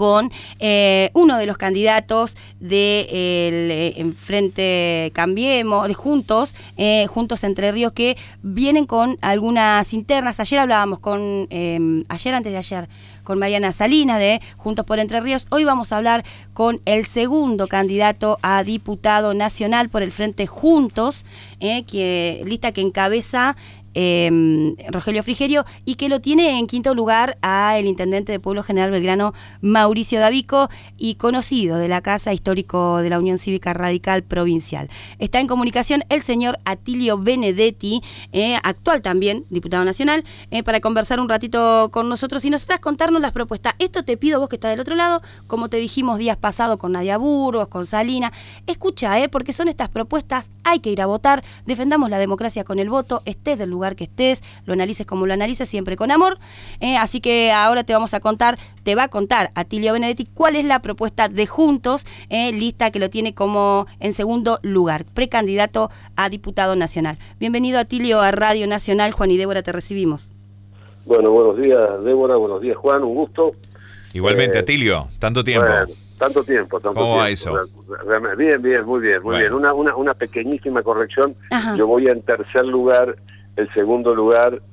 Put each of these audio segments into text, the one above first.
con uno de los candidatos de Frente Cambiemos, de Juntos Entre Ríos, que vienen con algunas internas. Ayer hablábamos antes de ayer, con Mariana Salinas de Juntos por Entre Ríos. Hoy vamos a hablar con el segundo candidato a diputado nacional por el Frente Juntos, lista que encabeza Rogelio Frigerio, y que lo tiene en quinto lugar a el intendente de Pueblo General Belgrano, Mauricio Davico, y conocido de la Casa Histórico de la Unión Cívica Radical Provincial. Está en comunicación el señor Atilio Benedetti, actual también diputado nacional, para conversar un ratito con nosotros y nosotras contarnos las propuestas. Esto te pido vos que estás del otro lado, como te dijimos días pasados con Nadia Burgos, con Salina. Escucha, porque son estas propuestas, hay que ir a votar, defendamos la democracia con el voto, estés del lugar que estés, lo analices como lo analices, siempre con amor. Así que ahora te va a contar Atilio Benedetti cuál es la propuesta de Juntos, lista que lo tiene como en segundo lugar, precandidato a diputado nacional. Bienvenido, Atilio, a Radio Nacional. Juan y Débora, te recibimos. Bueno, buenos días, Débora, buenos días, Juan, un gusto. Igualmente, Atilio, tanto tiempo. Bueno, tanto tiempo. ¿Cómo va eso? Bien, muy bien. Una pequeñísima corrección. Ajá. Yo voy en tercer lugar. El segundo lugar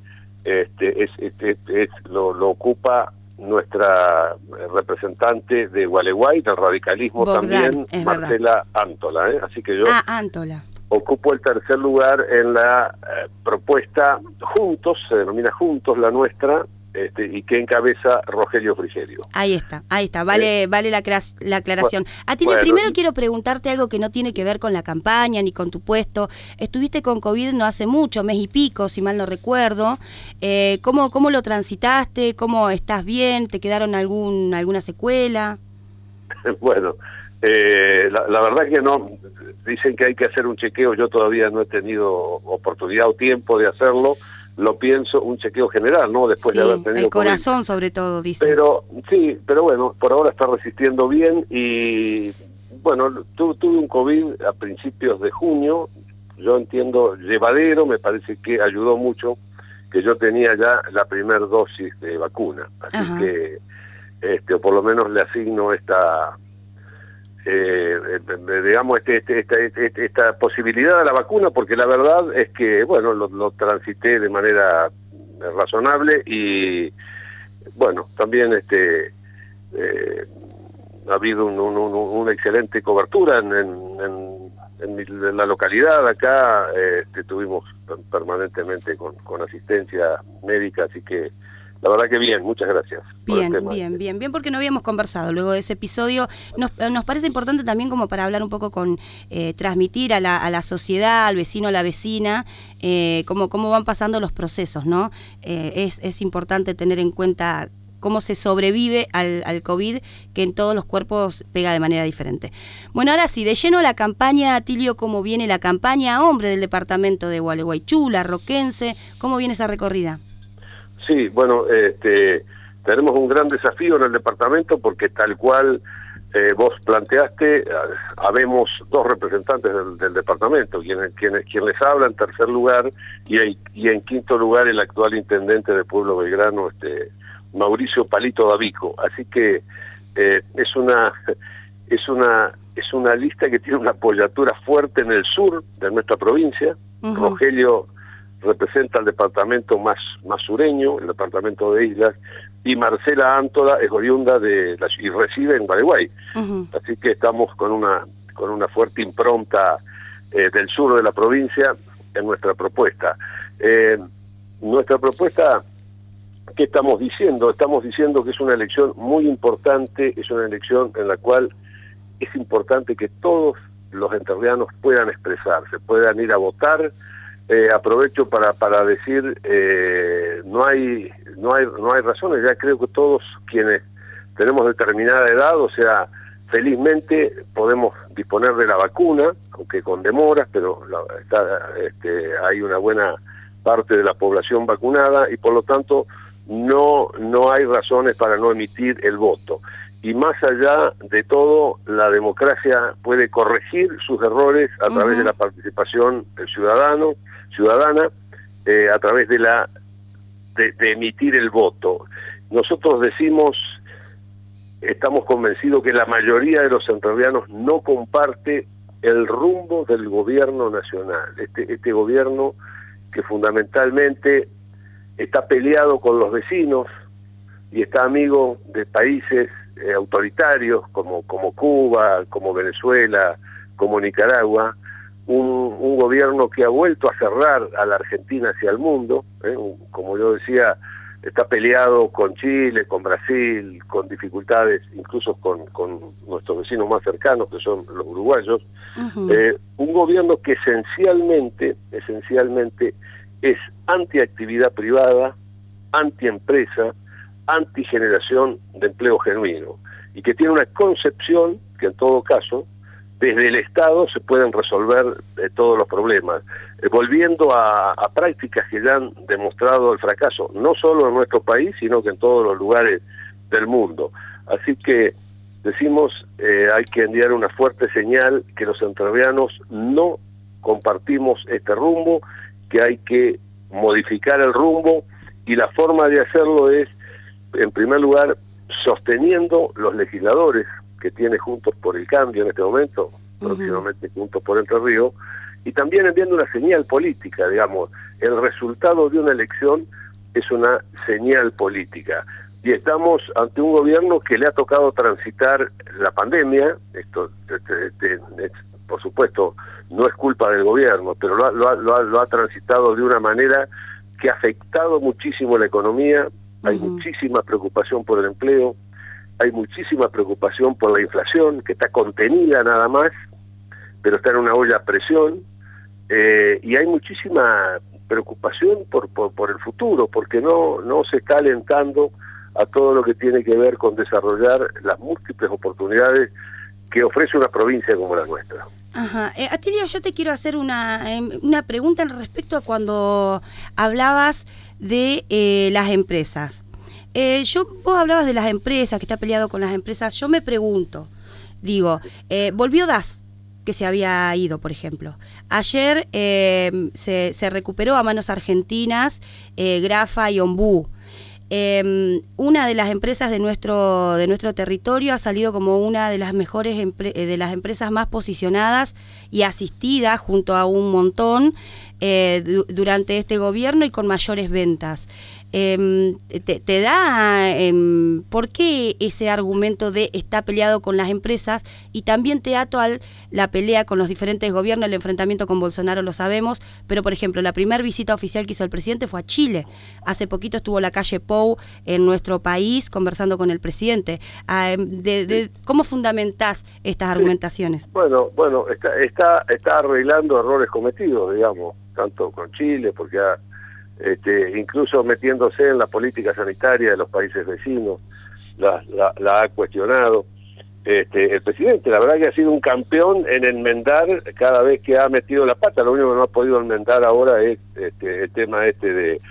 lo ocupa nuestra representante de Gualeguay, del radicalismo Bogdan, también, Marcela Antola. Así que yo Antola. Ocupo el tercer lugar en la propuesta Juntos, se denomina Juntos la nuestra, y que encabeza Rogelio Frigerio. Ahí está, vale la aclaración. Atilio, primero quiero preguntarte algo que no tiene que ver con la campaña ni con tu puesto. Estuviste con COVID no hace mucho, mes y pico, si mal no recuerdo. ¿Cómo lo transitaste? ¿Cómo estás bien? ¿Te quedaron alguna secuela? Bueno, la verdad que no. Dicen que hay que hacer un chequeo, yo todavía no he tenido oportunidad o tiempo de hacerlo. Lo pienso, un chequeo general, ¿no? Después de haber tenido el corazón COVID. Sobre todo, dice. Pero bueno, por ahora está resistiendo bien y, bueno, tuve un COVID a principios de junio, yo entiendo llevadero, me parece que ayudó mucho, que yo tenía ya la primera dosis de vacuna, así Ajá. que, o por lo menos le asigno esta posibilidad a la vacuna, porque la verdad es que, bueno, lo transité de manera razonable y, bueno, también ha habido una excelente cobertura en la localidad. Acá estuvimos permanentemente con asistencia médica, así que la verdad que bien, muchas gracias. Bien, porque no habíamos conversado luego de ese episodio. Nos parece importante también como para hablar un poco transmitir a la sociedad, al vecino, a la vecina, cómo van pasando los procesos, ¿no? Es importante tener en cuenta cómo se sobrevive al COVID, que en todos los cuerpos pega de manera diferente. Bueno, ahora sí, de lleno a la campaña, Atilio, ¿cómo viene la campaña? Hombre del departamento de Gualeguaychú, Roquense, ¿cómo viene esa recorrida? Sí, bueno, tenemos un gran desafío en el departamento porque tal cual vos planteaste, habemos dos representantes del departamento, quien les habla en tercer lugar y en quinto lugar el actual intendente de Pueblo Belgrano, Mauricio Palito Davico. Así que es una lista que tiene una apoyatura fuerte en el sur de nuestra provincia. Uh-huh. Rogelio representa al departamento más sureño, el departamento de Islas, y Marcela Antola es oriunda y reside en Gualeguay. Uh-huh. Así que estamos con una fuerte impronta del sur de la provincia en nuestra propuesta. Nuestra propuesta, ¿qué estamos diciendo? Estamos diciendo que es una elección muy importante, es una elección en la cual es importante que todos los entrerrianos puedan expresarse, puedan ir a votar. Aprovecho para decir, no hay razones. Ya creo que todos quienes tenemos determinada edad, o sea, felizmente podemos disponer de la vacuna, aunque con demoras, pero hay una buena parte de la población vacunada y por lo tanto no hay razones para no emitir el voto. Y más allá de todo, la democracia puede corregir sus errores a través de la participación ciudadana, a través de emitir el voto. Nosotros decimos estamos convencidos que la mayoría de los entrerrianos no comparte el rumbo del gobierno nacional. Este gobierno que fundamentalmente está peleado con los vecinos y está amigo de países autoritarios como Cuba, como Venezuela, como Nicaragua, un gobierno que ha vuelto a cerrar a la Argentina hacia el mundo, como yo decía, está peleado con Chile, con Brasil, con dificultades incluso con nuestros vecinos más cercanos, que son los uruguayos. Un gobierno que esencialmente es antiactividad privada, antiempresa, antigeneración de empleo genuino, y que tiene una concepción que en todo caso desde el Estado se pueden resolver todos los problemas, volviendo a prácticas que ya han demostrado el fracaso, no solo en nuestro país, sino que en todos los lugares del mundo. Así que decimos, hay que enviar una fuerte señal que los entrerrianos no compartimos este rumbo, que hay que modificar el rumbo, y la forma de hacerlo es, en primer lugar, sosteniendo los legisladores que tiene Juntos por el Cambio en este momento, próximamente Juntos por Entre Ríos, y también enviando una señal política, digamos. El resultado de una elección es una señal política, y estamos ante un gobierno que le ha tocado transitar la pandemia. Esto, por supuesto, no es culpa del gobierno, pero lo ha transitado de una manera que ha afectado muchísimo la economía. Hay muchísima preocupación por el empleo, hay muchísima preocupación por la inflación, que está contenida nada más, pero está en una olla a presión, y hay muchísima preocupación por el futuro, porque no se está alentando a todo lo que tiene que ver con desarrollar las múltiples oportunidades que ofrece una provincia como la nuestra. Ajá. Atilio, yo te quiero hacer una pregunta en respecto a cuando hablabas de las empresas. Vos hablabas de las empresas, que está peleado con las empresas. Yo me pregunto, volvió DAS, que se había ido, por ejemplo. Ayer se recuperó a manos argentinas Grafa y Ombú. Una de las empresas de nuestro territorio ha salido como una de las mejores de las empresas más posicionadas y asistidas junto a un montón durante este gobierno y con mayores ventas. Te da ¿por qué ese argumento de está peleado con las empresas? Y también te ato a la pelea con los diferentes gobiernos, el enfrentamiento con Bolsonaro lo sabemos, pero por ejemplo la primera visita oficial que hizo el presidente fue a Chile. Hace poquito estuvo la calle Pou en nuestro país conversando con el presidente. ¿Cómo fundamentás estas argumentaciones? Bueno, está arreglando errores cometidos, digamos, tanto con Chile, porque incluso metiéndose en la política sanitaria de los países vecinos, la ha cuestionado. El presidente, la verdad que ha sido un campeón en enmendar cada vez que ha metido la pata. Lo único que no ha podido enmendar ahora es el tema de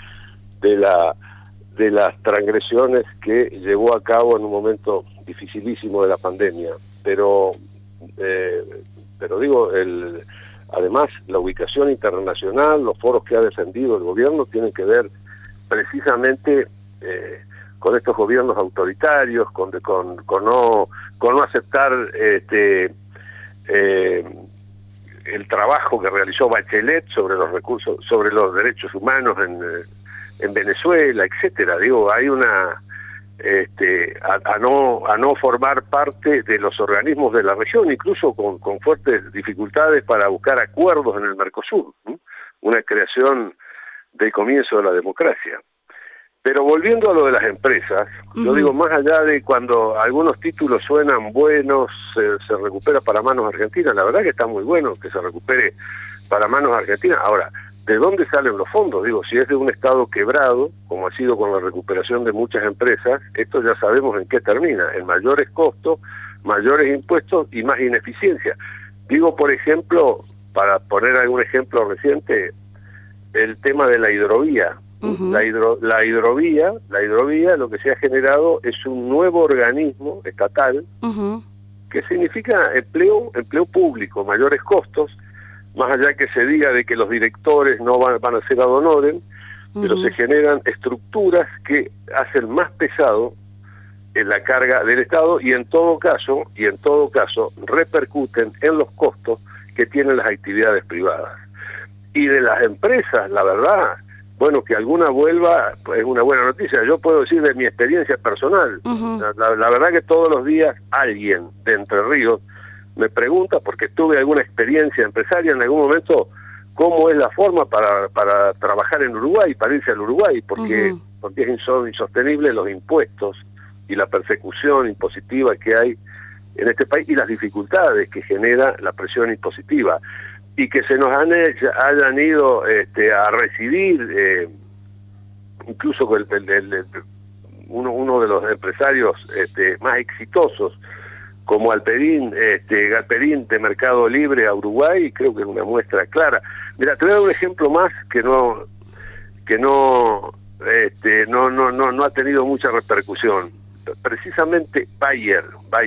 las transgresiones que llevó a cabo en un momento dificilísimo de la pandemia. Pero digo, además, la ubicación internacional, los foros que ha defendido el gobierno tienen que ver precisamente con estos gobiernos autoritarios, con no aceptar el trabajo que realizó Bachelet sobre los recursos, sobre los derechos humanos en Venezuela, etcétera. Digo, hay una a no formar parte de los organismos de la región, incluso con fuertes dificultades para buscar acuerdos en el Mercosur, una creación del comienzo de la democracia. Pero volviendo a lo de las empresas, yo digo, más allá de cuando algunos títulos suenan buenos, se recupera para manos argentinas, la verdad que está muy bueno que se recupere para manos argentinas. Ahora, ¿de dónde salen los fondos? Digo, si es de un Estado quebrado, como ha sido con la recuperación de muchas empresas, esto ya sabemos en qué termina, en mayores costos, mayores impuestos y más ineficiencia. Digo, por ejemplo, para poner algún ejemplo reciente, el tema de la hidrovía. La hidrovía lo que se ha generado es un nuevo organismo estatal que significa empleo público, mayores costos, más allá que se diga de que los directores no van a ser ad honorem, pero se generan estructuras que hacen más pesado la carga del Estado y en todo caso repercuten en los costos que tienen las actividades privadas. Y de las empresas, la verdad, bueno, que alguna vuelva es una buena noticia. Yo puedo decir de mi experiencia personal, la verdad que todos los días alguien de Entre Ríos me pregunta, porque tuve alguna experiencia empresaria en algún momento, cómo es la forma para trabajar en Uruguay, para irse al Uruguay, porque son insostenibles los impuestos y la persecución impositiva que hay en este país y las dificultades que genera la presión impositiva. Y que se nos hayan ido a recibir, incluso uno de los empresarios más exitosos, como Galperín de Mercado Libre a Uruguay, creo que es una muestra clara. Mira, te voy a dar un ejemplo más que no ha tenido mucha repercusión. Precisamente Bayer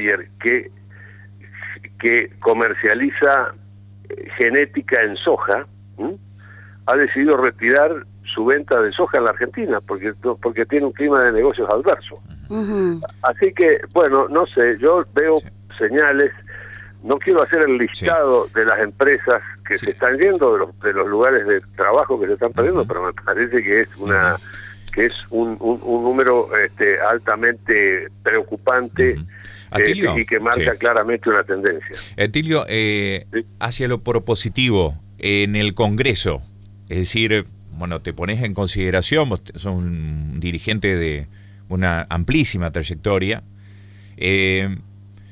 que comercializa genética en soja, ha decidido retirar su venta de soja en la Argentina porque tiene un clima de negocios adverso. Así que, bueno, no sé, yo veo señales, no quiero hacer el listado de las empresas que se están yendo, de los lugares de trabajo que se están perdiendo, pero me parece que es un número altamente preocupante. Atilio, y que marca claramente una tendencia. Atilio, hacia lo propositivo, en el Congreso, es decir, bueno, te pones en consideración, vos sos un dirigente de una amplísima trayectoria, ¿en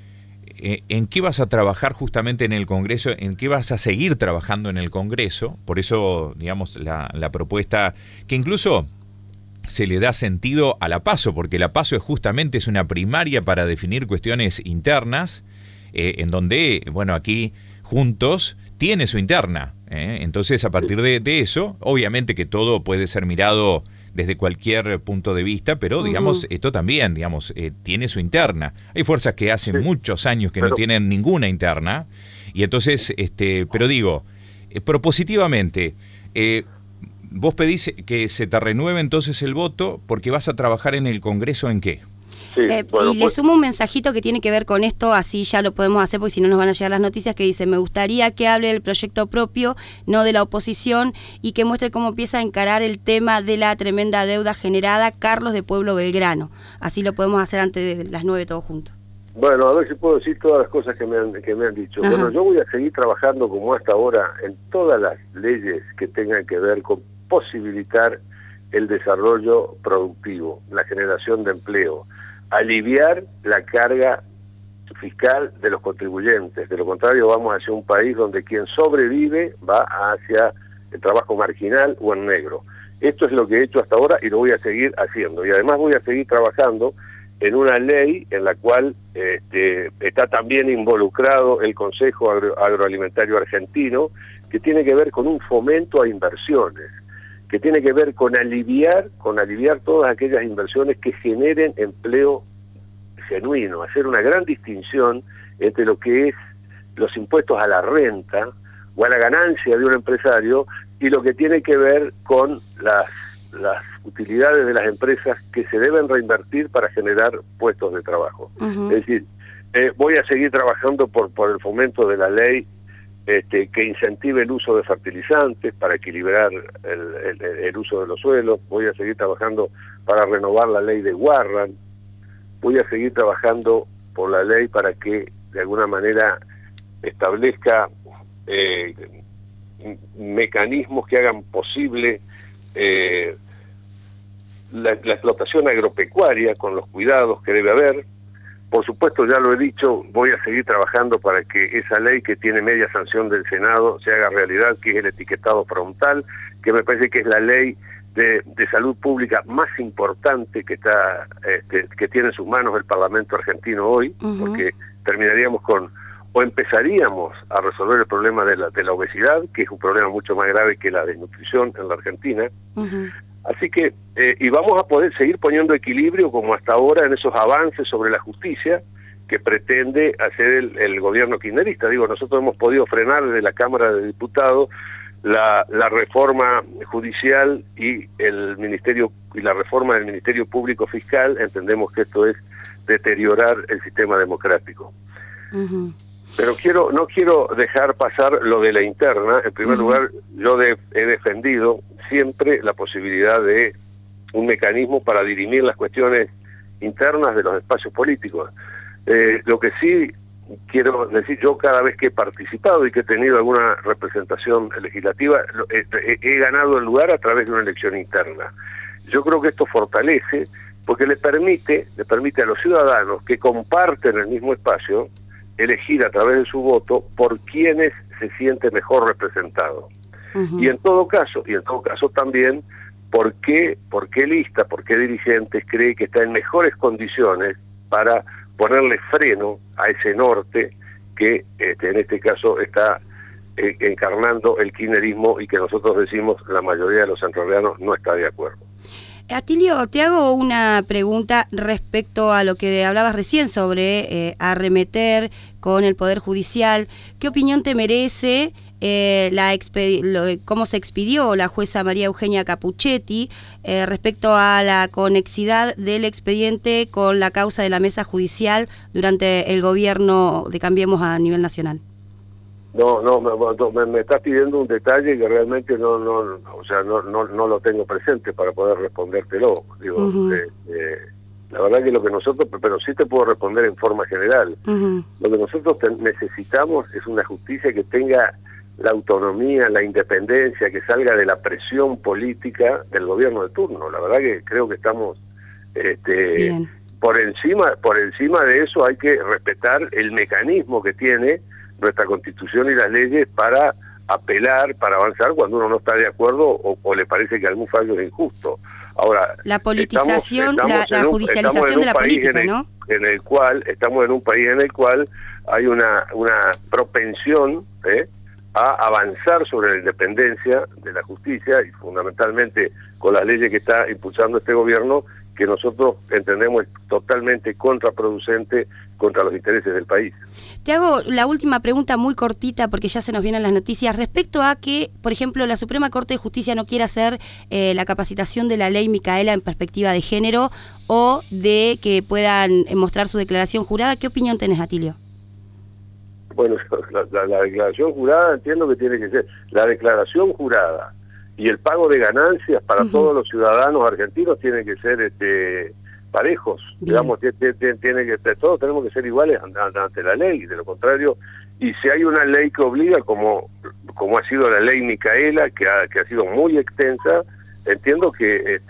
qué vas a trabajar justamente en el Congreso? ¿En qué vas a seguir trabajando en el Congreso? Por eso, digamos, la propuesta que incluso se le da sentido a la PASO, porque la PASO es una primaria para definir cuestiones internas, en donde, bueno, aquí Juntos tiene su interna, entonces a partir de eso, obviamente que todo puede ser mirado desde cualquier punto de vista, pero digamos, esto también, digamos, tiene su interna. Hay fuerzas que hace muchos años que no tienen ninguna interna, y entonces, pero digo, propositivamente, vos pedís que se te renueve entonces el voto porque vas a trabajar en el Congreso, ¿en qué? Sí, y le sumo un mensajito que tiene que ver con esto, así ya lo podemos hacer porque si no nos van a llegar las noticias, que dice: me gustaría que hable del proyecto propio, no de la oposición, y que muestre cómo empieza a encarar el tema de la tremenda deuda generada Carlos de Pueblo Belgrano. Así lo podemos hacer antes de las 9 todos juntos. Bueno, a ver si puedo decir todas las cosas que me han dicho. Ajá. Bueno, yo voy a seguir trabajando como hasta ahora en todas las leyes que tengan que ver con posibilitar el desarrollo productivo, la generación de empleo, aliviar la carga fiscal de los contribuyentes. De lo contrario, vamos hacia un país donde quien sobrevive va hacia el trabajo marginal o en negro. Esto es lo que he hecho hasta ahora y lo voy a seguir haciendo. Y además voy a seguir trabajando en una ley en la cual está también involucrado el Consejo Agroalimentario Argentino, que tiene que ver con un fomento a inversiones, que tiene que ver con aliviar todas aquellas inversiones que generen empleo genuino, hacer una gran distinción entre lo que es los impuestos a la renta o a la ganancia de un empresario y lo que tiene que ver con las utilidades de las empresas que se deben reinvertir para generar puestos de trabajo. Es decir, voy a seguir trabajando por el fomento de la ley que incentive el uso de fertilizantes para equilibrar el uso de los suelos. Voy a seguir trabajando para renovar la ley de Warren. Voy a seguir trabajando por la ley para que de alguna manera establezca mecanismos que hagan posible la explotación agropecuaria con los cuidados que debe haber. Por supuesto, ya lo he dicho, voy a seguir trabajando para que esa ley que tiene media sanción del Senado se haga realidad, que es el etiquetado frontal, que me parece que es la ley de salud pública más importante que tiene en sus manos el Parlamento argentino hoy, porque terminaríamos o empezaríamos a resolver el problema de la obesidad, que es un problema mucho más grave que la desnutrición en la Argentina. Así que, y vamos a poder seguir poniendo equilibrio como hasta ahora en esos avances sobre la justicia que pretende hacer el gobierno kirchnerista. Digo, nosotros hemos podido frenar desde la Cámara de Diputados la reforma judicial y el ministerio y la reforma del Ministerio Público Fiscal. Entendemos que esto es deteriorar el sistema democrático. Uh-huh. Pero no quiero dejar pasar lo de la interna. En primer lugar, yo he defendido siempre la posibilidad de un mecanismo para dirimir las cuestiones internas de los espacios políticos. Lo que sí quiero decir, yo cada vez que he participado y que he tenido alguna representación legislativa, he ganado el lugar a través de una elección interna. Yo creo que esto fortalece, porque le permite a los ciudadanos que comparten el mismo espacio elegir a través de su voto por quienes se siente mejor representado. Uh-huh. Y en todo caso también por qué lista, por qué dirigentes cree que está en mejores condiciones para ponerle freno a ese norte que en este caso está encarnando el kirchnerismo y que nosotros decimos la mayoría de los entrerrianos no está de acuerdo. Atilio, te hago una pregunta respecto a lo que hablabas recién sobre arremeter con el Poder Judicial. ¿Qué opinión te merece cómo se expidió la jueza María Eugenia Capuchetti respecto a la conexidad del expediente con la causa de la mesa judicial durante el gobierno de Cambiemos a nivel nacional? No, me estás pidiendo un detalle que realmente no lo tengo presente para poder respondértelo. Digo, uh-huh. La verdad que lo que nosotros, pero sí te puedo responder en forma general. Uh-huh. Lo que nosotros necesitamos es una justicia que tenga la autonomía, la independencia, que salga de la presión política del gobierno de turno. La verdad que creo que estamos por encima de eso. Hay que respetar el mecanismo que tiene nuestra Constitución y las leyes para apelar, para avanzar cuando uno no está de acuerdo o le parece que algún fallo es injusto. Ahora, la politización, la judicialización de la política, ¿no? Estamos en un país en el cual hay una propensión a avanzar sobre la independencia de la justicia y fundamentalmente con las leyes que está impulsando este gobierno, que nosotros entendemos totalmente contraproducente contra los intereses del país. Te hago la última pregunta muy cortita porque ya se nos vienen las noticias respecto a que, por ejemplo, la Suprema Corte de Justicia no quiere hacer la capacitación de la ley Micaela en perspectiva de género o de que puedan mostrar su declaración jurada. ¿Qué opinión tenés, Atilio? Bueno, la declaración jurada entiendo que tiene que ser la declaración jurada y el pago de ganancias para uh-huh. todos los ciudadanos argentinos tienen que ser parejos. Bien. Digamos, todos tenemos que ser iguales ante la ley. De lo contrario, y si hay una ley que obliga, como ha sido la ley Micaela, que ha sido muy extensa, entiendo que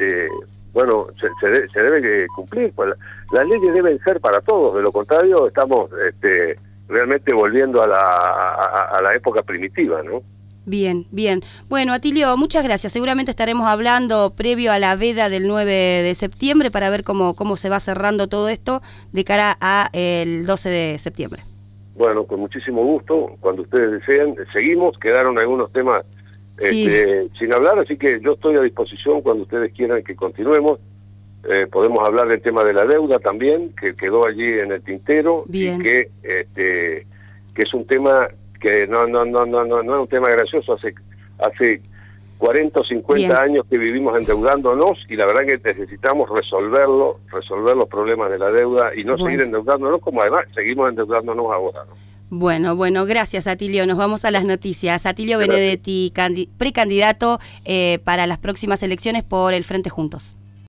se debe cumplir. Pues las leyes deben ser para todos. De lo contrario, estamos realmente volviendo a la época primitiva, ¿no? Bien. Bueno, Atilio, muchas gracias. Seguramente estaremos hablando previo a la veda del 9 de septiembre para ver cómo se va cerrando todo esto de cara a el 12 de septiembre. Bueno, con muchísimo gusto. Cuando ustedes deseen, seguimos. Quedaron algunos temas sin hablar, así que yo estoy a disposición cuando ustedes quieran que continuemos. Podemos hablar del tema de la deuda también, que quedó allí en el tintero. Bien. Y que es un tema que no es un tema gracioso. Hace 40 o 50 Bien. Años que vivimos endeudándonos y la verdad que necesitamos resolver los problemas de la deuda y no seguir endeudándonos como además seguimos endeudándonos ahora, ¿no? Bueno, gracias, Atilio. Nos vamos a las noticias. Atilio Benedetti, precandidato para las próximas elecciones por el Frente Juntos.